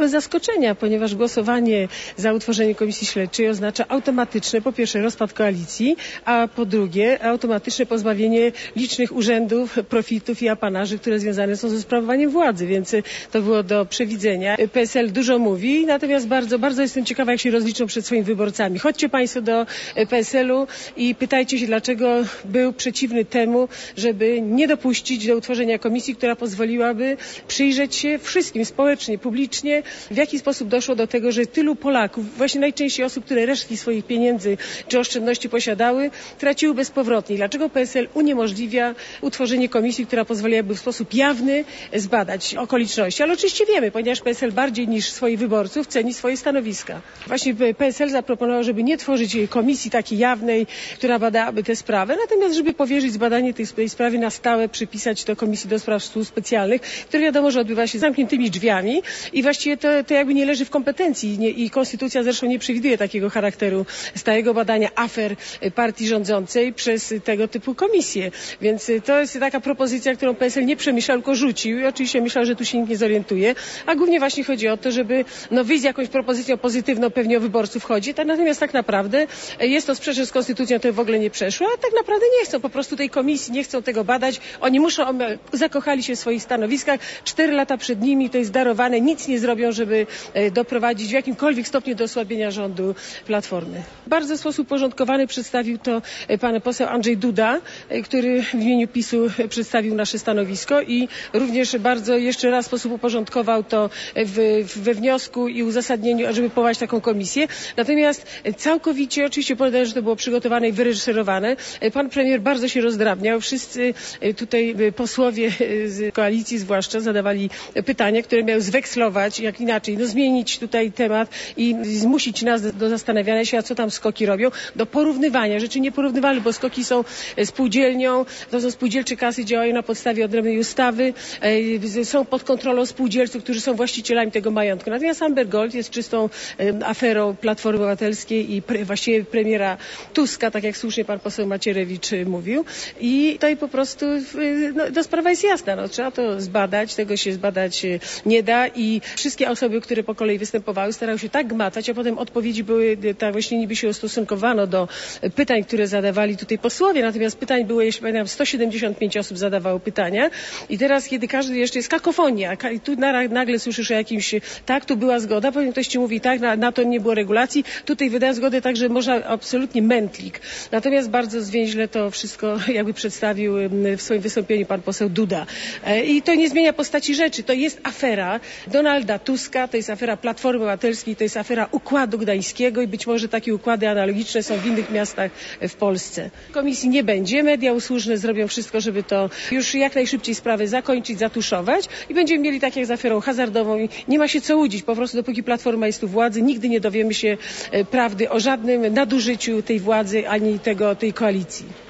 bez zaskoczenia, ponieważ głosowanie za utworzenie komisji śledczej oznacza automatyczne, po pierwsze, rozpad koalicji, a po drugie, automatyczne pozbawienie licznych urzędów, profitów i apanarzy, które związane są ze sprawowaniem władzy, więc to było do przewidzenia. PSL dużo mówi, natomiast bardzo jestem ciekawa, jak się rozliczą przed swoimi wyborcami. Chodźcie Państwo do PSL-u i pytajcie się, dlaczego był przeciwny temu, żeby nie dopuścić do utworzenia komisji, która pozwoliłaby przyjrzeć się wszystkim społecznie, publicznie, w jaki sposób doszło do tego, że tylu Polaków, właśnie najczęściej osób, które resztki swoich pieniędzy czy oszczędności posiadały, traciły bezpowrotnie. Dlaczego PSL uniemożliwia utworzenie komisji, która pozwoliłaby w sposób jawny zbadać okoliczności? Ale oczywiście wiemy, ponieważ PSL bardziej niż swoich wyborców ceni swoje stanowiska. Właśnie PSL zaproponował, żeby nie tworzyć komisji takiej jawnej, która badałaby tę sprawę, natomiast żeby powierzyć zbadanie tej sprawy na stałe, przypisać do Komisji do Spraw Służb Specjalnych, które wiadomo, że odbywa się zamkniętymi drzwiami i właściwie to jakby nie leży w kompetencji i konstytucja zresztą nie przewiduje takiego charakteru stałego badania afer partii rządzącej przez tego typu komisje. Więc to jest taka propozycja, którą PSL nie przemyślał, tylko rzucił i oczywiście myślał, że tu się nikt nie zorientuje, a głównie właśnie chodzi o to, żeby wyjść z jakąś propozycją pozytywną, pewnie o wyborców chodzi, natomiast tak naprawdę jest to sprzeczne z konstytucją, to w ogóle nie przeszło, a tak naprawdę nie chcą po prostu tej komisji, nie chcą tego badać, oni zakochali się w swoich stanowiskach, 4 lata przed nimi, to jest darowane, nic nie zrobią, żeby doprowadzić w jakimkolwiek stopniu do osłabienia rządu Platformy. Bardzo w sposób uporządkowany przedstawił to pan poseł Andrzej Duda, który w imieniu PiS-u przedstawił nasze stanowisko i również bardzo jeszcze raz w sposób uporządkował to we wniosku i uzasadnieniu, żeby powołać taką komisję. Natomiast całkowicie, oczywiście podałem, że to było przygotowane i wyreżyserowane, pan premier bardzo się rozdrabniał. Wszyscy tutaj posłowie z koalicji zwłaszcza zadawali pytania, które miały zwekslować, jak inaczej, zmienić tutaj temat i zmusić nas do zastanawiania się, a co tam SKOK-i robią, do porównywania rzeczy nieporównywalne, bo SKOK-i są spółdzielnią, to są spółdzielcze kasy, działają na podstawie odrębnej ustawy, są pod kontrolą spółdzielców, którzy są właścicielami tego majątku. Natomiast Amber Gold jest czystą aferą Platformy Obywatelskiej i właściwie premiera Tuska, tak jak słusznie pan poseł Macierewicz mówił. I tutaj po prostu sprawa jest jasna. Trzeba to zbadać, tego się zbadać nie da i wszystkie osoby, które po kolei występowały, starały się tak gmatać, a potem odpowiedzi były, tak właśnie niby się ustosunkowano do pytań, które zadawali tutaj posłowie, natomiast pytań było, jeśli pamiętam, 175 osób zadawało pytania i teraz, kiedy każdy jeszcze jest kakofonia, i tu nagle słyszysz o jakimś, tak, tu była zgoda, potem ktoś ci mówi, tak, na to nie było regulacji, tutaj wydałem zgodę, tak, że można absolutnie mętlik. Natomiast bardzo zwięźle to wszystko jakby przedstawił w swoim wystąpieniu pan poseł Duda. I to nie zmienia postaci rzeczy. To jest afera Donalda Tuska, to jest afera Platformy Obywatelskiej, to jest afera Układu Gdańskiego i być może takie układy analogiczne są w innych miastach w Polsce. Komisji nie będzie. Media usłużne zrobią wszystko, żeby to już jak najszybciej sprawę zakończyć, zatuszować i będziemy mieli tak jak z aferą hazardową i nie ma się co łudzić. Po prostu dopóki Platforma jest u władzy, nigdy nie dowiemy się prawdy o żadnym nadużyciu tej władzy ani tej koalicji.